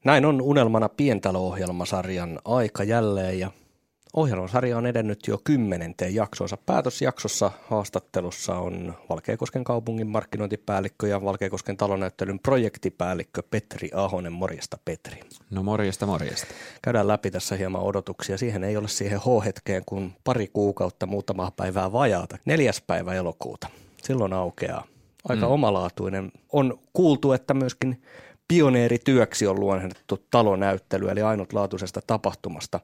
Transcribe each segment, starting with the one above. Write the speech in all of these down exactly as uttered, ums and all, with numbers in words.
Näin on unelmana pientalo-ohjelmasarjan aika jälleen ja ohjelmasarja on edennyt jo kymmenenteen jaksoonsa. Päätösjaksossa haastattelussa on Valkeakosken kaupungin markkinointipäällikkö ja Valkeakosken talonäyttelyn projektipäällikkö Petri Ahonen. Morjesta Petri. No morjesta, morjesta. Käydään läpi tässä hieman odotuksia. Siihen ei ole siihen H-hetkeen kuin pari kuukautta, muutamaa päivää vajaata. Neljäs päivä elokuuta. Silloin aukeaa. Aika mm. omalaatuinen. On kuultu, että myöskin pioneerityöksi on luonnehditettu talonäyttely, eli ainutlaatuisesta tapahtumasta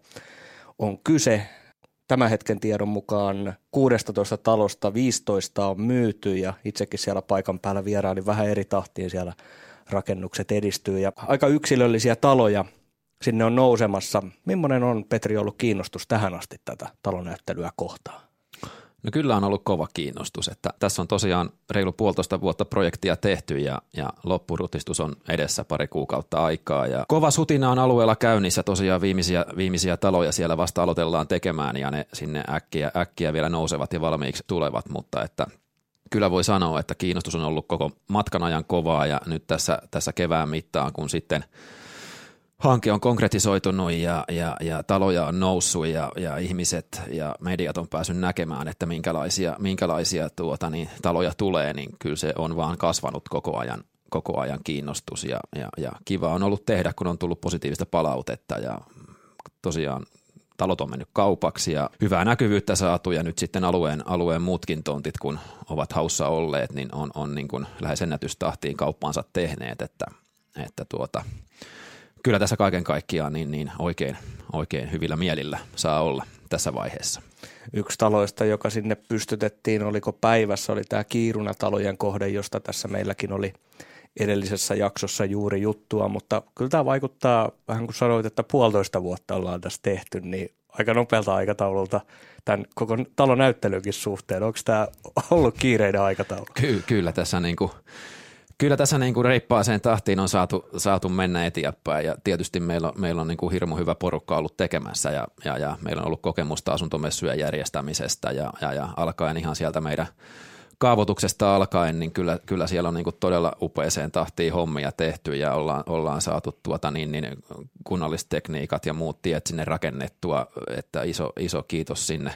on kyse. Tämän hetken tiedon mukaan kuusitoista talosta viisitoista on myyty ja itsekin siellä paikan päällä vierailin vähän eri tahtiin, siellä rakennukset edistyy ja aika yksilöllisiä taloja sinne on nousemassa. Millainen on, Petri, ollut kiinnostus tähän asti tätä talonäyttelyä kohtaan? No kyllä on ollut kova kiinnostus, että tässä on tosiaan reilu puolitoista vuotta projektia tehty ja, ja loppurutistus on edessä pari kuukautta aikaa. Ja kova sutina on alueella käynnissä, tosiaan viimeisiä, viimeisiä taloja siellä vasta aloitellaan tekemään ja ne sinne äkkiä, äkkiä vielä nousevat ja valmiiksi tulevat, mutta että kyllä voi sanoa, että kiinnostus on ollut koko matkan ajan kovaa ja nyt tässä, tässä kevään mittaan, kun sitten hanke on konkretisoitunut ja, ja, ja taloja on noussut ja, ja ihmiset ja mediat on päässyt näkemään, että minkälaisia, minkälaisia tuota, niin, taloja tulee, niin kyllä se on vaan kasvanut koko ajan, koko ajan kiinnostus ja, ja, ja kiva on ollut tehdä, kun on tullut positiivista palautetta ja tosiaan talot on mennyt kaupaksi ja hyvää näkyvyyttä saatu ja nyt sitten alueen, alueen muutkin tontit, kun ovat haussa olleet, niin on, on niin kuin lähes ennätystahtiin kauppaansa tehneet, että, että tuota... Kyllä tässä kaiken kaikkiaan niin, niin oikein, oikein hyvillä mielillä saa olla tässä vaiheessa. Yksi taloista, joka sinne pystytettiin, oliko päivässä, oli tämä Kiirunatalojen kohde, josta tässä meilläkin oli edellisessä jaksossa juuri juttua, mutta kyllä tämä vaikuttaa, vähän kuin sanoit, että puolitoista vuotta ollaan tässä tehty, niin aika nopealta aikataululta tämän koko talonäyttelynkin suhteen. Onko tämä ollut kiireinen aikataulu? Ky- kyllä tässä niin kuin... Kyllä tässä niin kuin reippaaseen tahtiin on saatu, saatu mennä eteenpäin ja tietysti meillä on, meillä on niin kuin hirmu hyvä porukka ollut tekemässä ja, ja, ja meillä on ollut kokemusta asuntomessujen järjestämisestä ja, ja, ja alkaen ihan sieltä meidän kaavoituksesta alkaen, niin kyllä, kyllä siellä on niin kuin todella upeeseen tahtiin hommia tehty ja ollaan, ollaan saatu tuota niin, niin kunnallistekniikat ja muut tiet sinne rakennettua, että iso, iso kiitos sinne,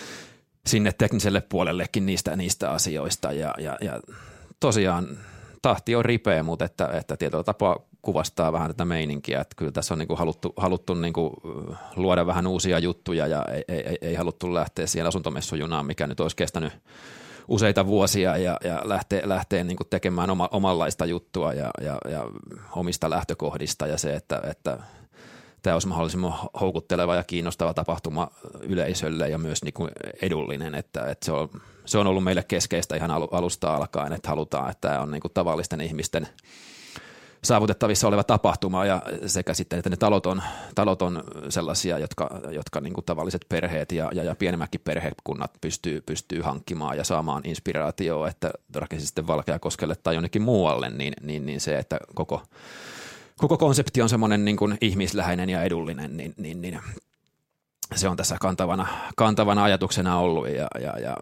sinne tekniselle puolellekin niistä, niistä asioista ja, ja, ja tosiaan tahti on ripeä, mutta että, että tietyllä tapaa kuvastaa vähän tätä meininkiä, että kyllä tässä on niin kuin haluttu, haluttu niin kuin luoda vähän uusia juttuja ja ei, ei, ei haluttu lähteä siihen asuntomessujunaan, mikä nyt olisi kestänyt useita vuosia ja, ja lähteä, lähteä niin kuin tekemään oma, omanlaista juttua ja, ja, ja omista lähtökohdista ja se, että, että tämä olisi mahdollisimman houkutteleva ja kiinnostava tapahtuma yleisölle ja myös niin kuin edullinen, että, että se, on, se on ollut meille keskeistä ihan alusta alkaen, että halutaan, että tämä on niin kuin tavallisten ihmisten saavutettavissa oleva tapahtuma ja sekä sitten, että ne talot on, talot on sellaisia, jotka, jotka niin kuin tavalliset perheet ja, ja, ja pienemmätkin perhekunnat pystyy, pystyy hankkimaan ja saamaan inspiraatioa, että rakensi sitten Valkeakoskelle tai jonnekin muualle, niin, niin, niin se, että koko Koko konsepti on semmoinen niin kuin ihmisläheinen ja edullinen, niin, niin, niin se on tässä kantavana, kantavana ajatuksena ollut ja, ja, ja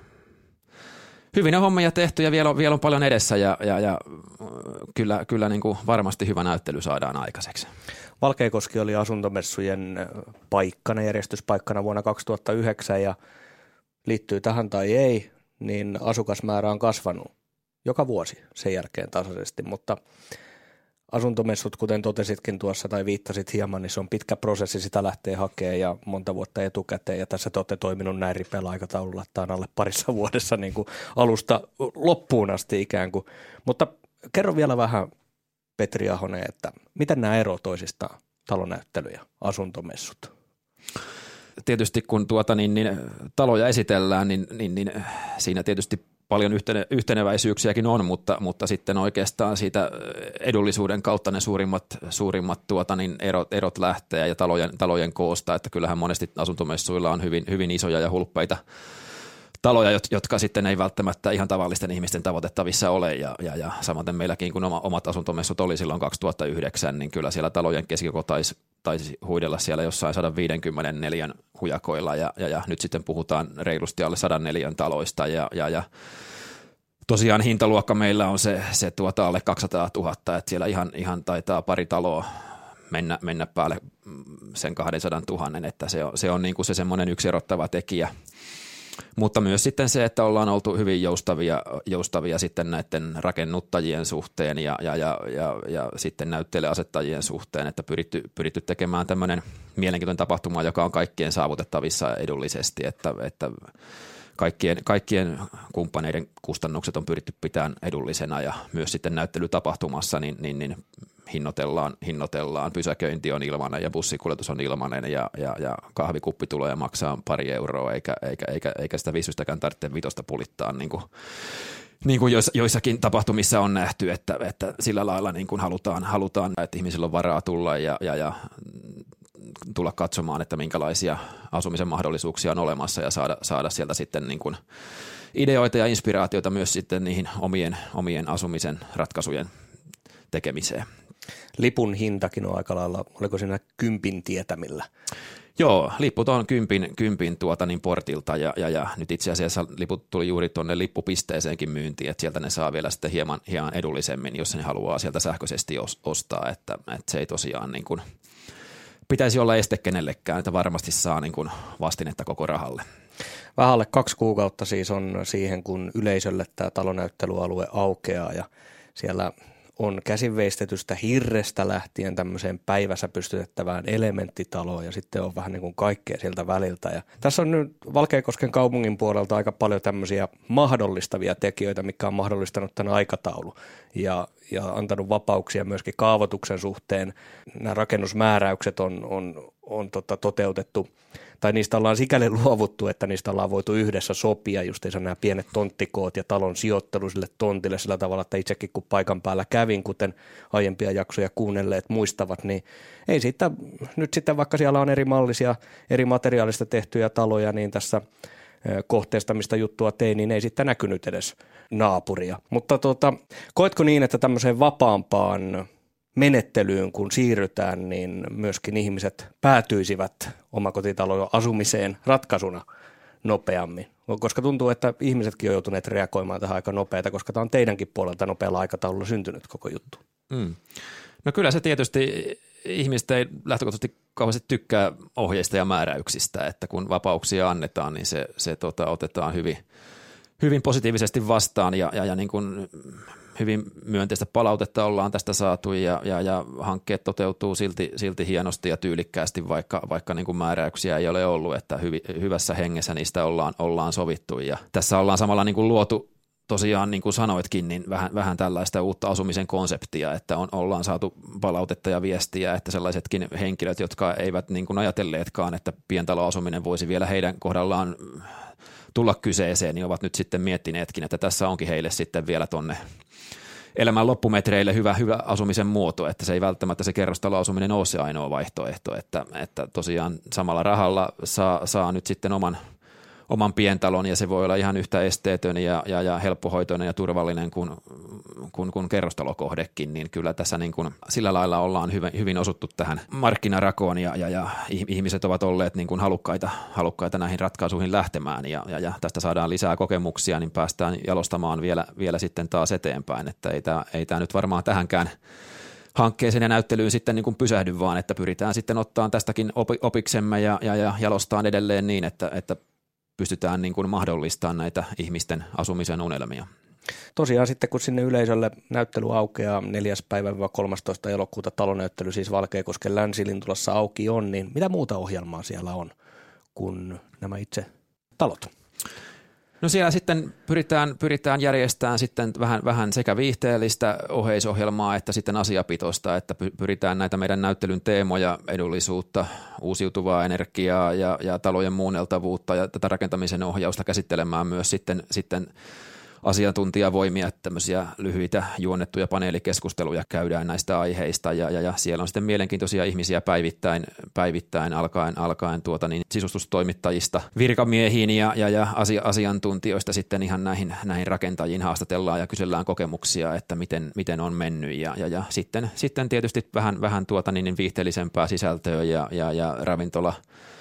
hyvinä hommia tehty ja vielä on, vielä on paljon edessä ja, ja, ja kyllä, kyllä niin kuin varmasti hyvä näyttely saadaan aikaiseksi. Valkeakoski oli asuntomessujen paikkana, järjestyspaikkana vuonna kaksituhattayhdeksän ja liittyy tähän tai ei, niin asukasmäärä on kasvanut joka vuosi sen jälkeen tasaisesti, mutta asuntomessut, kuten totesitkin tuossa tai viittasit hieman, niin se on pitkä prosessi, sitä lähtee hakemaan ja monta vuotta etukäteen. Ja tässä te olette toiminut näin ripeällä aikataululla, että on alle parissa vuodessa niin kuin alusta loppuun asti ikään kuin. Mutta kerro vielä vähän, Petri Ahonen, että miten nämä eroavat toisistaan, talonäyttely ja asuntomessut? Tietysti kun tuota, niin, niin, taloja esitellään, niin, niin, niin siinä tietysti paljon yhtene, yhteneväisyyksiäkin on, mutta, mutta sitten oikeastaan siitä edullisuuden kautta ne suurimmat, suurimmat tuota, niin erot, erot lähtee ja talojen, talojen koosta, että kyllähän monesti asuntomessuilla on hyvin, hyvin isoja ja hulppeita taloja, jotka sitten ei välttämättä ihan tavallisten ihmisten tavoitettavissa ole ja, ja, ja samaten meilläkin kun oma, omat asuntomessut oli silloin kaksituhattayhdeksän, niin kyllä siellä talojen keskikoko taisi, taisi huidella siellä jossain sata viisikymmentäneljä hujakoilla ja, ja, ja nyt sitten puhutaan reilusti alle sata neljä taloista ja, ja, ja tosiaan hintaluokka meillä on se, se tuota alle kaksisataatuhatta, että siellä ihan, ihan taitaa pari taloa mennä, mennä päälle sen kaksisataatuhatta, että se on, se on niin kuin se semmoinen yksi erottava tekijä. Mutta myös sitten se, että ollaan oltu hyvin joustavia, joustavia sitten näiden rakennuttajien suhteen ja, ja, ja, ja, ja sitten näyttelijäasettajien suhteen, että pyritty, pyritty tekemään tämmöinen mielenkiintoinen tapahtuma, joka on kaikkien saavutettavissa edullisesti, että, että kaikkien, kaikkien kumppaneiden kustannukset on pyritty pitämään edullisena ja myös sitten näyttelytapahtumassa niin, niin, niin hinnoitellaan, hinnoitellaan, pysäköinti on ilmainen ja bussikuljetus on ilmainen ja, ja, ja kahvikuppi tulee maksaa pari euroa eikä, eikä, eikä, eikä sitä viisystäkään tarvitse vitosta pulittaa niin kuin, niin kuin joissakin tapahtumissa on nähty, että, että sillä lailla niin kuin halutaan, halutaan, että ihmisillä on varaa tulla ja, ja, ja tulla katsomaan, että minkälaisia asumisen mahdollisuuksia on olemassa ja saada, saada sieltä sitten niin kuin ideoita ja inspiraatioita myös sitten niihin omien, omien asumisen ratkaisujen tekemiseen. Lipun hintakin on aika lailla, oliko siinä kympin tietämillä? Joo, liput on kympin, kympin tuota niin portilta ja, ja, ja nyt itse asiassa liput tuli juuri tuonne lippupisteeseenkin myyntiin, että sieltä ne saa vielä sitten hieman, hieman edullisemmin, jos ne haluaa sieltä sähköisesti ostaa, että, että se ei tosiaan niin kuin pitäisi olla este kenellekään, että varmasti saa niin kuin vastinetta koko rahalle. Vähän alle kaksi kuukautta siis on siihen, kun yleisölle tämä talonäyttelyalue aukeaa ja siellä on käsinveistetystä hirrestä lähtien tämmöiseen päivässä pystytettävään elementtitaloon ja sitten on vähän niin kuin kaikkea sieltä väliltä. Ja tässä on nyt Valkeakosken kaupungin puolelta aika paljon tämmöisiä mahdollistavia tekijöitä, mikä on mahdollistanut tämän aikataulu ja, ja antanut vapauksia myöskin kaavoituksen suhteen. Nämä rakennusmääräykset on, on, on tota toteutettu tai niistä ollaan sikäli luovuttu, että niistä ollaan voitu yhdessä sopia, justiinsa nämä pienet tonttikoot ja talon sijoittelu sille tontille sillä tavalla, että itsekin kun paikan päällä kävin, kuten aiempia jaksoja kuunnelleet muistavat, niin ei siitä, nyt sitten vaikka siellä on eri mallisia, eri materiaalista tehtyjä taloja, niin tässä kohteesta, mistä juttua tein, niin ei sitten näkynyt edes naapuria. Mutta tuota, koetko niin, että tämmöiseen vapaampaan menettelyyn, kun siirrytään, niin myöskin ihmiset päätyisivät omakotitalon asumiseen ratkaisuna nopeammin? Koska tuntuu, että ihmisetkin on joutuneet reagoimaan tähän aika nopeata, koska tämä on teidänkin puolelta nopealla aikataululla syntynyt koko juttu. Mm. No kyllä se tietysti ihmiset ei lähtökohtaisesti kauheasti tykkää ohjeista ja määräyksistä, että kun vapauksia annetaan, niin se, se tota, otetaan hyvin, hyvin positiivisesti vastaan ja, ja, ja niin kuin hyvin myönteistä palautetta ollaan tästä saatu ja, ja, ja hankkeet toteutuu silti, silti hienosti ja tyylikkäästi, vaikka, vaikka niin kuin määräyksiä ei ole ollut, että hyvi, hyvässä hengessä niistä ollaan, ollaan sovittu. Ja tässä ollaan samalla niin kuin luotu tosiaan, niin kuin sanoitkin, niin vähän, vähän tällaista uutta asumisen konseptia, että on, ollaan saatu palautetta ja viestiä, että sellaisetkin henkilöt, jotka eivät niin kuin ajatelleetkaan, että pientaloasuminen voisi vielä heidän kohdallaan tulla kyseeseen, niin ovat nyt sitten miettineetkin, että tässä onkin heille sitten vielä tonne elämän loppumetreille hyvä, hyvä asumisen muoto, että se ei välttämättä se kerrostaloasuminen ole se ainoa vaihtoehto, että, että tosiaan samalla rahalla saa, saa nyt sitten oman, oman pientalon ja se voi olla ihan yhtä esteetön ja, ja, ja helppohoitoinen ja turvallinen kuin, kuin, kuin kerrostalokohdekin, niin kyllä tässä niin kuin sillä lailla ollaan hyvin, hyvin osuttu tähän markkinarakoon ja, ja, ja ihmiset ovat olleet niin kuin halukkaita, halukkaita näihin ratkaisuihin lähtemään ja, ja, ja tästä saadaan lisää kokemuksia, niin päästään jalostamaan vielä, vielä sitten taas eteenpäin, että ei tämä, ei tämä nyt varmaan tähänkään hankkeeseen ja näyttelyyn sitten niin kuin pysähdy, vaan että pyritään sitten ottaa tästäkin opiksemme ja, ja, ja jalostaan edelleen niin, että, että pystytään niin kuin mahdollistamaan näitä ihmisten asumisen unelmia. Tosiaan sitten, kun sinne yleisölle näyttely aukeaa neljäs päivä kolmastoista elokuuta talonäyttely, siis Valkeakosken Länsilintulassa auki on, niin mitä muuta ohjelmaa siellä on kuin nämä itse talot? No siellä sitten pyritään, pyritään järjestämään sitten vähän, vähän sekä viihteellistä oheisohjelmaa että sitten asiapitoista, että pyritään näitä meidän näyttelyn teemoja, edullisuutta, uusiutuvaa energiaa ja, ja talojen muunneltavuutta ja tätä rakentamisen ohjausta käsittelemään myös sitten, sitten asiantuntijavoimia, tämmöisiä lyhyitä juonnettuja paneelikeskusteluja käydään näistä aiheista ja, ja, ja siellä on sitten mielenkiintoisia ihmisiä päivittäin, päivittäin alkaen, alkaen tuota niin sisustustoimittajista virkamiehiin ja, ja, ja asia, asiantuntijoista sitten ihan näihin, näihin rakentajiin haastatellaan ja kysellään kokemuksia, että miten, miten on mennyt ja, ja, ja sitten, sitten tietysti vähän, vähän tuota niin viihteellisempää sisältöä ja, ja, ja ravintola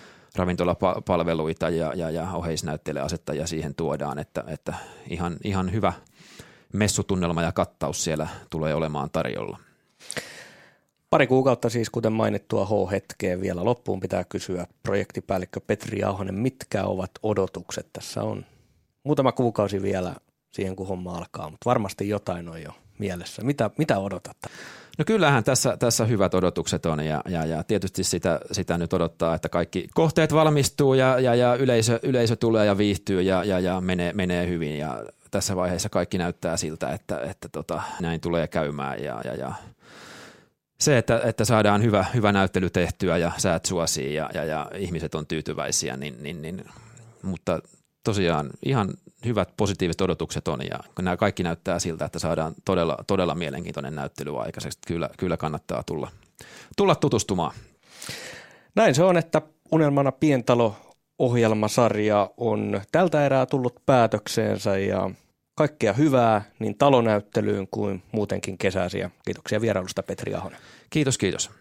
ravintolapalveluita ja, ja, ja oheisnäyttelijäasettajia siihen tuodaan, että, että ihan, ihan hyvä messutunnelma ja kattaus siellä tulee olemaan tarjolla. Pari kuukautta siis, kuten mainittua H-hetkeen vielä loppuun pitää kysyä projektipäällikkö Petri Ahonen, mitkä ovat odotukset? Tässä on muutama kuukausi vielä siihen, kun homma alkaa, mutta varmasti jotain on jo mielessä. Mitä, mitä odotat? No kyllähän tässä, tässä hyvät odotukset on ja, ja, ja tietysti sitä, sitä nyt odottaa, että kaikki kohteet valmistuu ja, ja, ja yleisö, yleisö tulee ja viihtyy ja, ja, ja menee, menee hyvin ja tässä vaiheessa kaikki näyttää siltä, että, että tota, näin tulee käymään ja, ja, ja se, että, että saadaan hyvä, hyvä näyttely tehtyä ja säät suosii ja, ja, ja ihmiset on tyytyväisiä, niin, niin, niin, mutta tosiaan ihan hyvät positiiviset odotukset on ja nämä kaikki näyttää siltä, että saadaan todella, todella mielenkiintoinen näyttely aikaiseksi. Kyllä, kyllä kannattaa tulla, tulla tutustumaan. Näin se on, että Unelmana pientalo-ohjelmasarja on tältä erää tullut päätökseensä ja kaikkea hyvää niin talonäyttelyyn kuin muutenkin kesäisiä. Kiitoksia vierailusta Petri Ahonen. Kiitos, kiitos.